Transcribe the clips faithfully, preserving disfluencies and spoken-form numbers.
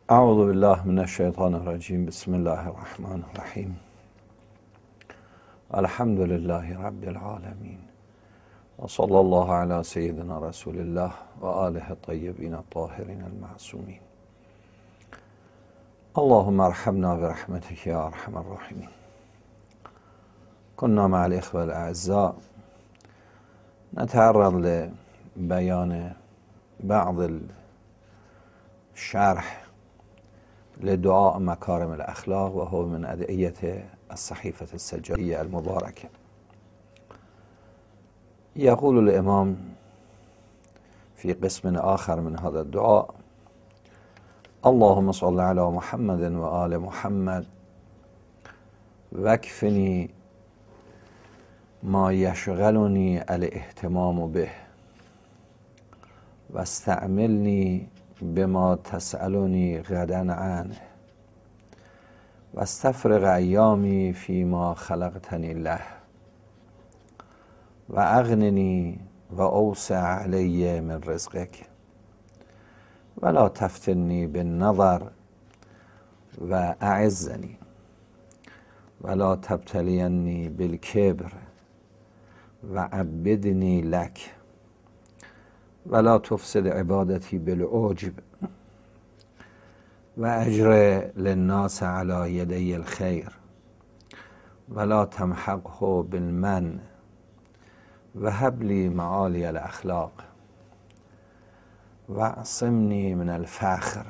اعوذ بالله من الشیطان الرجیم. بسم الله الرحمن الرحیم. الحمد لله رب العالمین و صلی الله علی سیدنا رسول الله و آله الطیبین الطاهرین المعصومین. اللهم ارحمنا برحمتك یا ارحم الراحمین. كنا مع الاخوة الاعزاء نتعرض لبيان بعض الشرح لدعاء مكارم الأخلاق وهو من أدعية الصحيفة السجادية المباركة. يقول الإمام في قسم آخر من هذا الدعاء: اللهم صل على محمد وآل محمد واكفني ما يشغلني الاهتمام به واستعملني بما تسألني غدا عنه واستفرغ أيامي فيما خلقتني له وأغنني وأوسع علي من رزقك ولا تفتني بالنظر وأعزني ولا تبتليني بالكبر وعبدني لك ولا تفسد عبادتي بالعجب وأجر للناس على يدي الخير ولا تمحقه بالمن وهب لي معالي الأخلاق واعصمني من الفخر.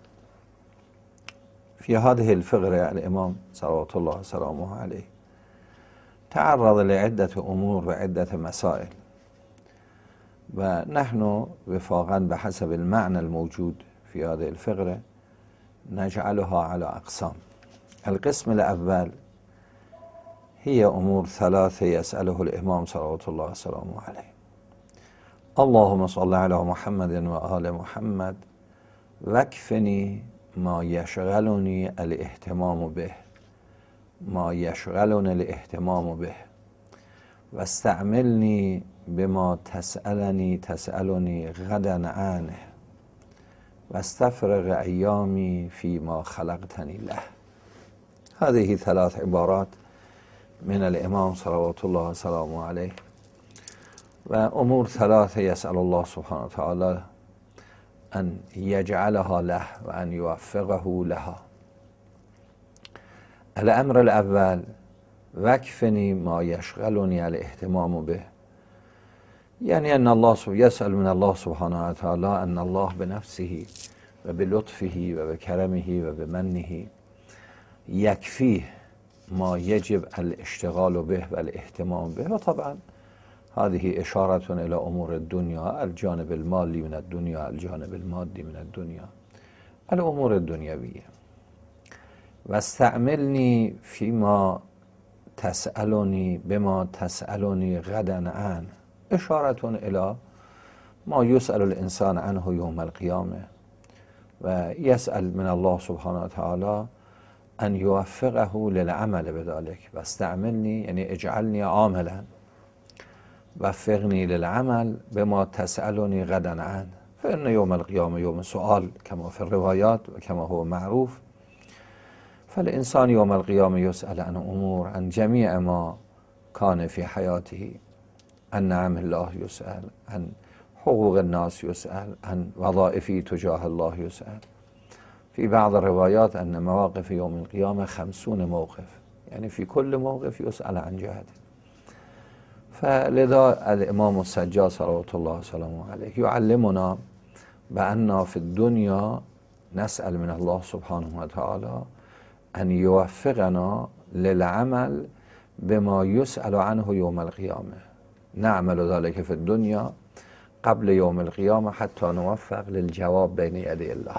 في هذه الفقرة الإمام صلوات الله وسلامه عليه تعرض لعدة أمور وعدة مسائل، ونحن وفاقا بحسب المعنى الموجود في هذه الفقرة نجعلها على أقسام. القسم الأول هي أمور ثلاثة يسأله الإمام صلوات الله وسلامه عليه: اللهم صل على محمد وآل محمد واكفني ما يشغلني الاهتمام به ما يشغلني الاهتمام به واستعملني بما تسألني تسألني غدا عنه واستفرغ أيامي فيما خلقتني له. هذه ثلاث عبارات من الإمام صلوات الله وسلامه عليه، وأمور ثلاثة يسأل الله سبحانه وتعالى أن يجعلها له وأن يوفقه لها. الأمر الأول: واكفني ما يشغلني الاهتمام به، يعني أن الله يسأل من الله سبحانه وتعالى أن الله بنفسه وبلطفه وبكرمه وبمنه يكفيه ما يجب الاشتغال به والاهتمام به. وطبعا هذه إشارة إلى أمور الدنيا، الجانب المالي من الدنيا، الجانب المادي من الدنيا، الأمور الدنيوية. واستعملني فيما تسألني بما تسألني غدا عنه، إشارة إلى ما يسأل الإنسان عنه يوم القيامة، ويسأل من الله سبحانه وتعالى أن يوفقه للعمل بذلك. واستعملني يعني اجعلني عاملا، وفقني للعمل بما تسألني غدا عنه، فإن يوم القيامة يوم سؤال كما في الروايات وكما هو معروف. فالإنسان يوم القيامة يسأل عن أمور، عن جميع ما كان في حياته، عن نعم الله يسأل، عن حقوق الناس يسأل، عن وظائفه تجاه الله يسأل. في بعض الروايات أن مواقف يوم القيامة خمسون موقف، يعني في كل موقف يسأل عن جهته. فلذا الإمام السجاد صلوات الله وسلامه عليه يعلمنا بأننا في الدنيا نسأل من الله سبحانه وتعالى أن يوفقنا للعمل بما يسأل عنه يوم القيامة. نعمل ذلك في الدنيا قبل يوم القيامة حتى نوفق للجواب بين يدي الله.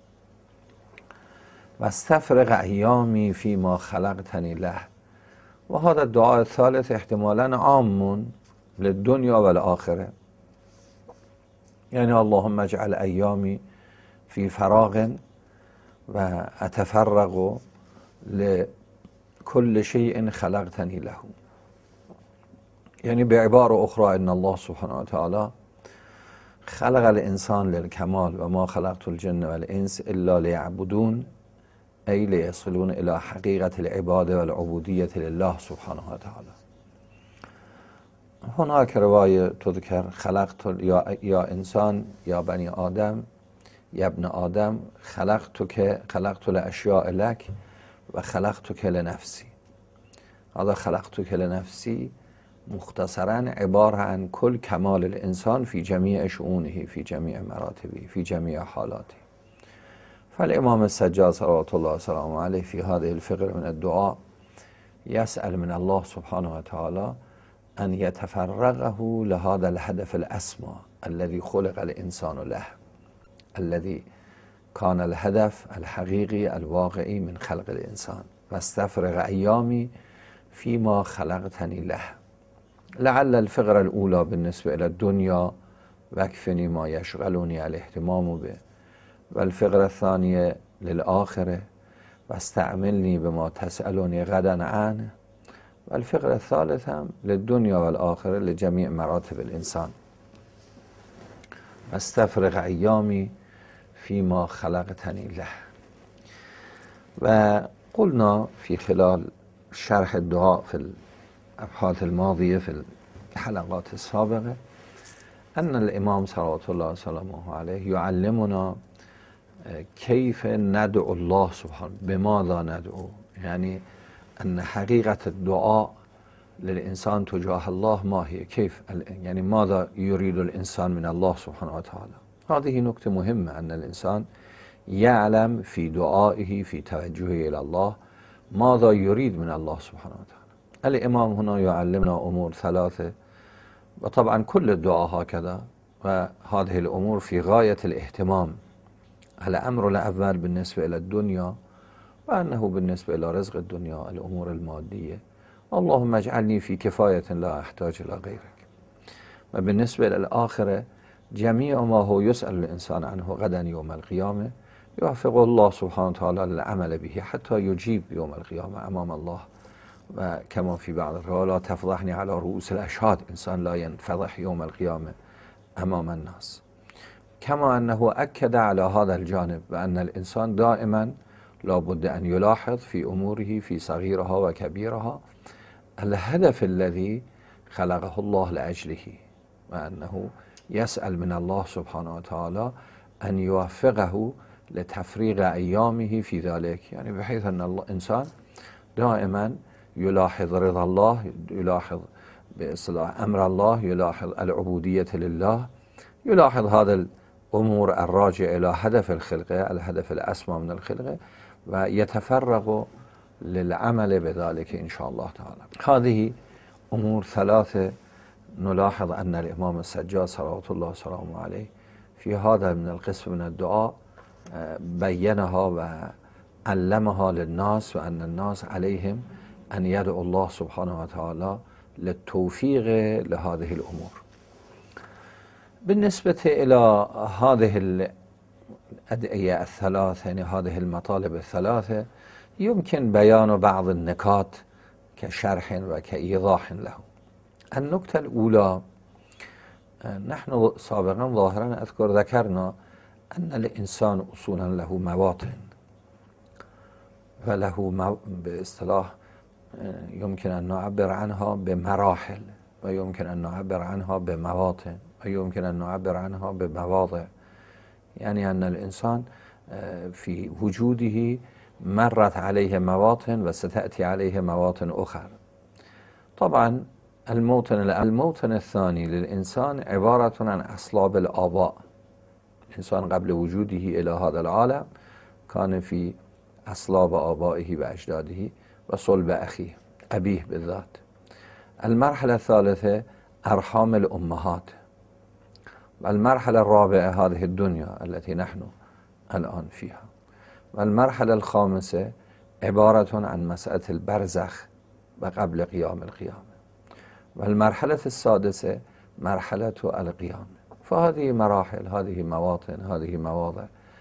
واستفرغ أيامي فيما خلقتني له. وهذا الدعاء الثالث احتمالا عام للدنيا والآخرة، يعني اللهم اجعل أيامي في فراغ وأتفرغ لكل شيء خلقتني له. يعني بعبارة أخرى إن الله سبحانه وتعالى خلق الانسان للکمال و ما خلقت الجن والانس الا لیعبدون ای لیصلون الی حقیقت العباده والعبودیت لله سبحانه و تعالی. هناك رواية تذكر خلقت یا یا انسان یا بنی آدم یا ابن آدم خلقتك خلقت الاشیاء لك و خلقتك لنفسی. هذا خلقتك لنفسی مختصرا عبارة عن كل كمال الإنسان في جميع شؤونه في جميع مراتبه في جميع حالاته. فالإمام السجاد صلوات الله وسلامه عليه في هذه الفقرة من الدعاء يسأل من الله سبحانه وتعالى أن يتفرغه لهذا الهدف الأسمى الذي خلق الإنسان له، الذي كان الهدف الحقيقي الواقعي من خلق الإنسان. واستفرغ أيامي فيما خلقتني له. لعل الفقرة الأولى بالنسبة إلى الدنيا واكفني ما يشغلني الاهتمام به، والفقرة الثانية للآخرة واستعملني بما تسألني غدا عنه، والفقرة الثالثة للدنيا والآخرة لجميع مراتب الإنسان. واستفرغ أيامي فيما خلقتني له. وقلنا في خلال شرح الدعاء في الأبحاث الماضية في الحلقات السابقة أن الإمام صلوات الله وسلامه عليه يعلمنا كيف ندعو الله سبحانه، بماذا ندعو، يعني أن حقيقة الدعاء للإنسان تجاه الله ما هي، كيف يعني ماذا يريد الإنسان من الله سبحانه وتعالى. هذه نقطة مهمة، أن الإنسان يعلم في دعائه في توجهه إلى الله ماذا يريد من الله سبحانه وتعالى. الإمام هنا يعلمنا أمور ثلاثة، وطبعا كل الدعاء هكذا، وهذه الأمور في غاية الاهتمام. الأمر الأول بالنسبة إلى الدنيا، وأنه بالنسبة إلى رزق الدنيا الأمور المادية، اللهم اجعلني في كفاية لا أحتاج إلى غيرك. وبالنسبة إلى الآخرة جميع ما هو يسأل الإنسان عنه غدا يوم القيامة يوفق الله سبحانه وتعالى للعمل به حتى يجيب يوم القيامة أمام الله. وكما في بعض الروايات لا تفضحني على رؤوس الأشهاد، إنسان لا ينفضح يوم القيامة أمام الناس. كما أنه أكد على هذا الجانب بأن الإنسان دائما لا بد أن يلاحظ في أموره في صغيرها وكبيرها الهدف الذي خلقه الله لأجله، وأنه يسأل من الله سبحانه وتعالى أن يوفقه لتفريغ أيامه في ذلك، يعني بحيث أن الإنسان دائما يلاحظ رضا الله، يلاحظ بإصلاح أمر الله، يلاحظ العبودية لله، يلاحظ هذا الأمور الراجعة إلى هدف الخلقة، الهدف الأسمى من الخلقة، ويتفرغ للعمل بذلك إن شاء الله تعالى. هذه أمور ثلاثة نلاحظ أن الإمام السجاد صلوات الله وسلامه عليه في هذا من القسم من الدعاء بينها وعلمها للناس، وأن الناس عليهم أن يدعو الله سبحانه وتعالى للتوفيق لهذه الأمور. بالنسبة إلى هذه الأدعية الثلاثة، يعني هذه المطالب الثلاثة، يمكن بيان بعض النكات كشرح وكإيضاح له. النكتة الأولى، نحن سابقا ظاهرا أذكر ذكرنا أن الإنسان أصولا له مواطن، وله باصطلاح يمكن أن نعبر عنها بمراحل، ويمكن أن نعبر عنها بمواطن، ويمكن أن نعبر عنها بمواضع. يعني أن الإنسان في وجوده مرت عليه مواطن وستأتي عليه مواطن أخرى. طبعا الموطن الموطن الثاني للإنسان عبارة عن أصلاب الآباء. الإنسان قبل وجوده إلى هذا العالم كان في أصلاب آبائه وأجداده وصلب أخيه أبيه بالذات. المرحلة الثالثة أرحام الأمهات. والمرحلة الرابعة هذه الدنيا التي نحن الآن فيها. والمرحلة الخامسة عبارة عن مسألة البرزخ وقبل قيام القيامة. والمرحلة السادسة مرحلة القيامة. فهذه مراحل، هذه مواطن، هذه مواضع،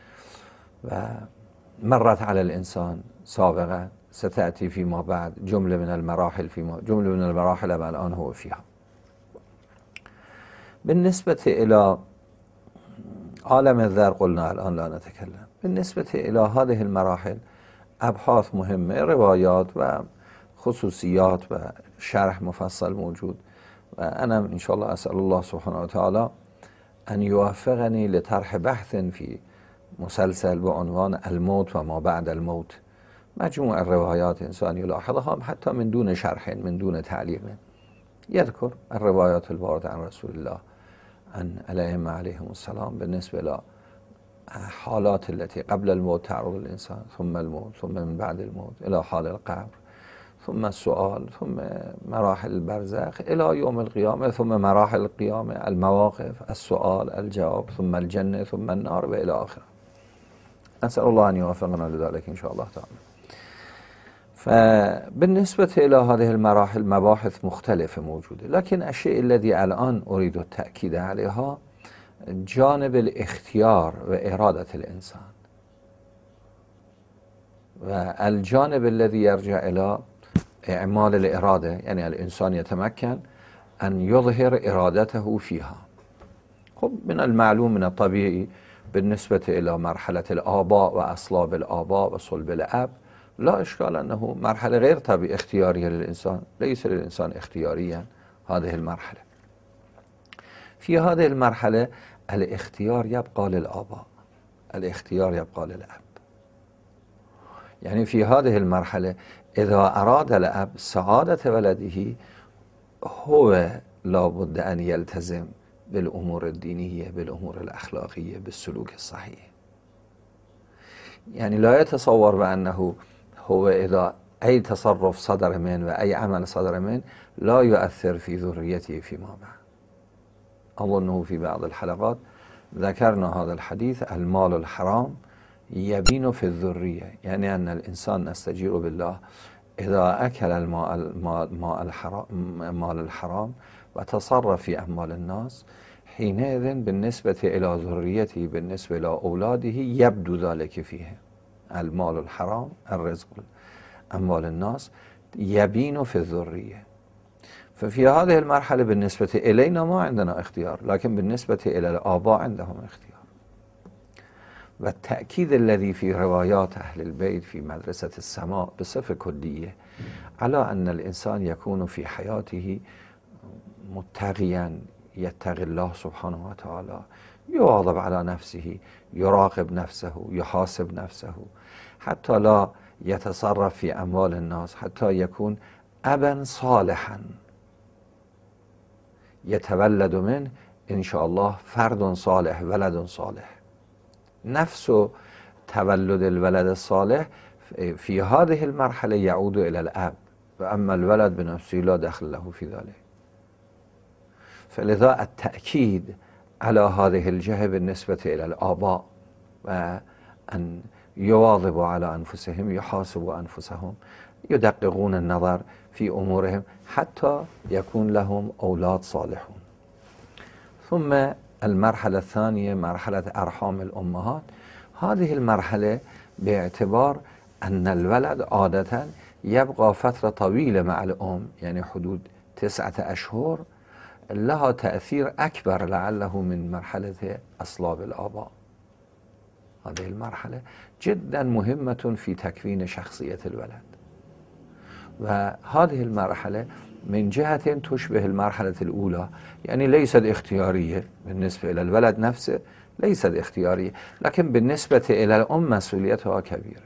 ومرت على الإنسان سابقا، ستأتي فيما بعد جملة من المراحل، فيما جملة من المراحل الآن هو فيها. بالنسبة إلى عالم الذر قلنا الآن لا نتكلم. بالنسبة إلى هذه المراحل ابحاث مهمه، روایات و خصوصیات و شرح مفصل موجود و انا ان شاء الله اسال الله سبحانه وتعالى ان يوفقني لطرح بحث في مسلسل بعنوان الموت و ما بعد الموت، مجموع الروايات انسان يلاحظها حتى من دون شرح من دون تعليق، يذكر الروايات الواردة عن رسول الله عن الائمه عليهم السلام بالنسبه الى حالات التي قبل الموت تعرض الإنسان، ثم الموت، ثم من بعد الموت إلى حال القبر، ثم السؤال، ثم مراحل البرزخ إلى يوم القيامة، ثم مراحل القيامة، المواقف، السؤال، الجواب، ثم الجنة، ثم النار وإلى آخره. أسأل الله أن يوفقنا لذلك إن شاء الله تعالى. فبالنسبة إلى هذه المراحل مباحث مختلفة موجودة، لكن الشيء الذي الآن أريد التأكيد عليها جانب الاختيار و إرادة الإنسان، و الجانب الذي يرجع إلى إعمال الإرادة، يعني الإنسان يتمكن أن يظهر إرادته فيها. خب من المعلوم من الطبيعي بالنسبة إلى مرحلة الآباء وأصلاب الآباء وصلب الأب لا إشكال أنه مرحلة غير طبيعية اختيارية للإنسان، ليس للإنسان اختياريا هذه المرحلة. في هذه المرحلة الاختيار يبقى للآباء، الاختيار يبقى للأب. يعني في هذه المرحلة إذا أراد الأب سعادة ولده هو لابد أن يلتزم بالأمور الدينية، بالأمور الأخلاقية، بالسلوك الصحيح. يعني لا يتصور بأنه هو إذا أي تصرف صدر من وأي عمل صدر من لا يؤثر في ذريته فيما بعد. أظنه في بعض الحلقات ذكرنا هذا الحديث: المال الحرام يبين في الذرية، يعني أن الإنسان نستجير بالله إذا أكل المال, المال الحرام, مال الحرام وتصرف في أموال الناس، حينئذ بالنسبة إلى ذريته، بالنسبة إلى أولاده يبدو ذلك فيه. المال الحرام، الرزق، أموال الناس يبين في الذرية. ففي هذه المرحلة بالنسبة إلينا ما عندنا اختيار، لكن بالنسبة إلى الآباء عندهم اختيار. والتأكيد الذي في روايات أهل البيت في مدرسة السماء بصفة كلية على أن الإنسان يكون في حياته متقيا، يتقي الله سبحانه وتعالى، يواظب على نفسه، يراقب نفسه، يحاسب نفسه، حتى لا يتصرف في أموال الناس، حتى يكون أبا صالحا يتولد منه إن شاء الله فرد صالح، ولد صالح. نفس تولد الولد الصالح في هذه المرحلة يعود إلى الأب، وأما الولد بنفسه لا دخل له في ذلك. فلذا التأكيد على هذه الجهة بالنسبة إلى الآباء، وأن يواظبوا على أنفسهم، يحاسبوا أنفسهم، يدققون النظر في أمورهم حتى يكون لهم أولاد صالحون. ثم المرحلة الثانية مرحلة أرحام الأمهات. هذه المرحلة باعتبار أن الولد عادة يبقى فترة طويلة مع الأم، يعني حدود تسعة أشهر، لها تأثير أكبر لعله من مرحلة أصلاب الآباء. هذه المرحلة جدا مهمة في تكوين شخصية الولد، وهذه المرحلة من جهة تشبه المرحلة الأولى، يعني ليست اختيارية بالنسبة إلى الولد نفسه، ليست اختيارية، لكن بالنسبة إلى الأم مسؤوليتها كبيرة.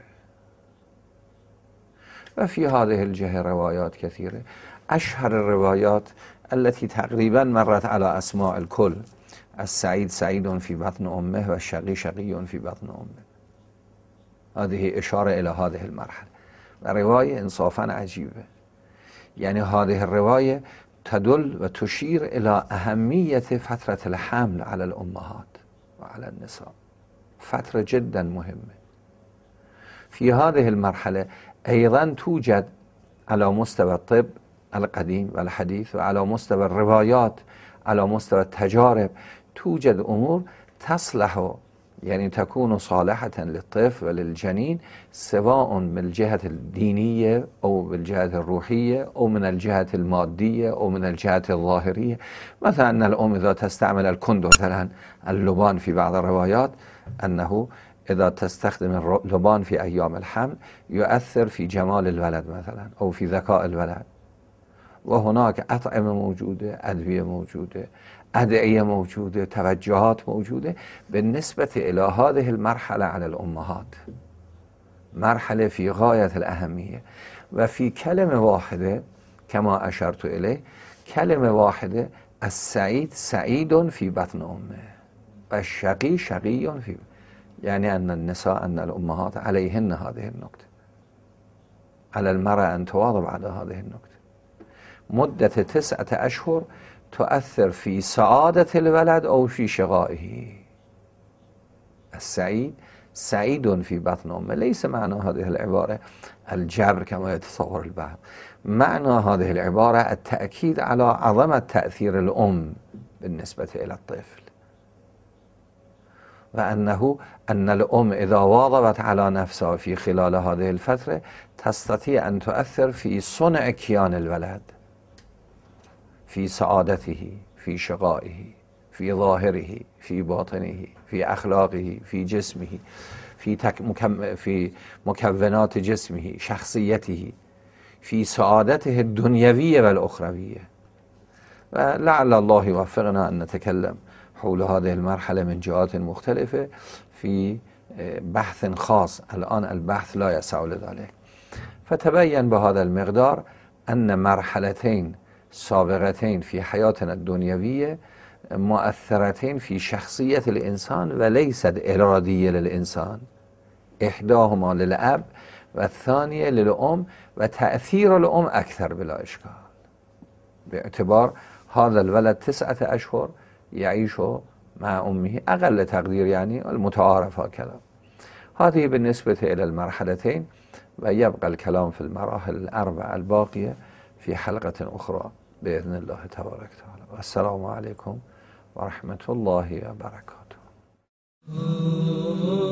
وفي هذه الجهة روايات كثيرة. أشهر الروايات التي تقريبا مرت على أسماء الكل: السعيد سعيد في بطن أمه والشقي شقي في بطن أمه. هذه إشارة إلى هذه المرحلة، ورواية إنصافا عجيبة. يعني هذه الرواية تدل وتشير إلى أهمية فترة الحمل على الأمهات وعلى النساء، فترة جدا مهمة. في هذه المرحلة أيضا توجد على مستوى الطب القديم والحديث، وعلى مستوى الروايات، على مستوى التجارب، توجد أمور تصلح يعني تكون صالحة للطفل وللجنين سواء من الجهة الدينية أو بالجهة الروحية أو من الجهة المادية أو من الجهة الظاهرية. مثلا أن الأم إذا تستعمل الكندر مثلا اللبان في بعض الروايات أنه إذا تستخدم اللبان في أيام الحمل يؤثر في جمال الولد مثلا أو في ذكاء الولد. وهناك أطعمة موجودة، أدوية موجودة، أدعية موجودة، توجهات موجودة بالنسبة إلى هذه المرحلة على الأمهات، مرحلة في غاية الأهمية. وفي كلمة واحدة كما أشرت إليه، كلمة واحدة، السعيد سعيد في بطن أمه والشقي شقي في، يعني أن النساء أن الأمهات عليهن هذه النقطة، على المرأة أن تواظب على هذه النقطة. مدة تسعة أشهر تؤثر في سعادة الولد أو في شقائه. السعيد سعيد في بطن أمه، ليس معنى هذه العبارة الجبر كما يتصور البعض، معنى هذه العبارة التأكيد على عظمة تأثير الأم بالنسبة إلى الطفل، وأنه أن الأم إذا واظبت على نفسها في خلال هذه الفترة تستطيع أن تؤثر في صنع كيان الولد، في سعادته، في شقائه، في ظاهره، في باطنه، في أخلاقه، في جسمه، في, تك مكم في مكونات جسمه، شخصيته، في سعادته الدنيوية والأخروية. ولعل الله يوفقنا أن نتكلم حول هذه المرحلة من جهات مختلفة في بحث خاص، الآن البحث لا يسع لذلك. فتبين بهذا المقدار أن مرحلتين سابقتين في حياتنا الدنيوية مؤثرتين في شخصية الإنسان وليست إرادية للإنسان، إحداهما للأب والثانية للأم، وتأثير الأم أكثر بلا إشكال، باعتبار هذا الولد تسعة أشهر يعيش مع أمه أقل تقدير، يعني المتعارف هكذا. هذه بالنسبة إلى المرحلتين، ويبقى الكلام في المراحل الأربع الباقية في حلقة أخرى بإذن الله تبارك وتعالى. والسلام عليكم ورحمة الله وبركاته.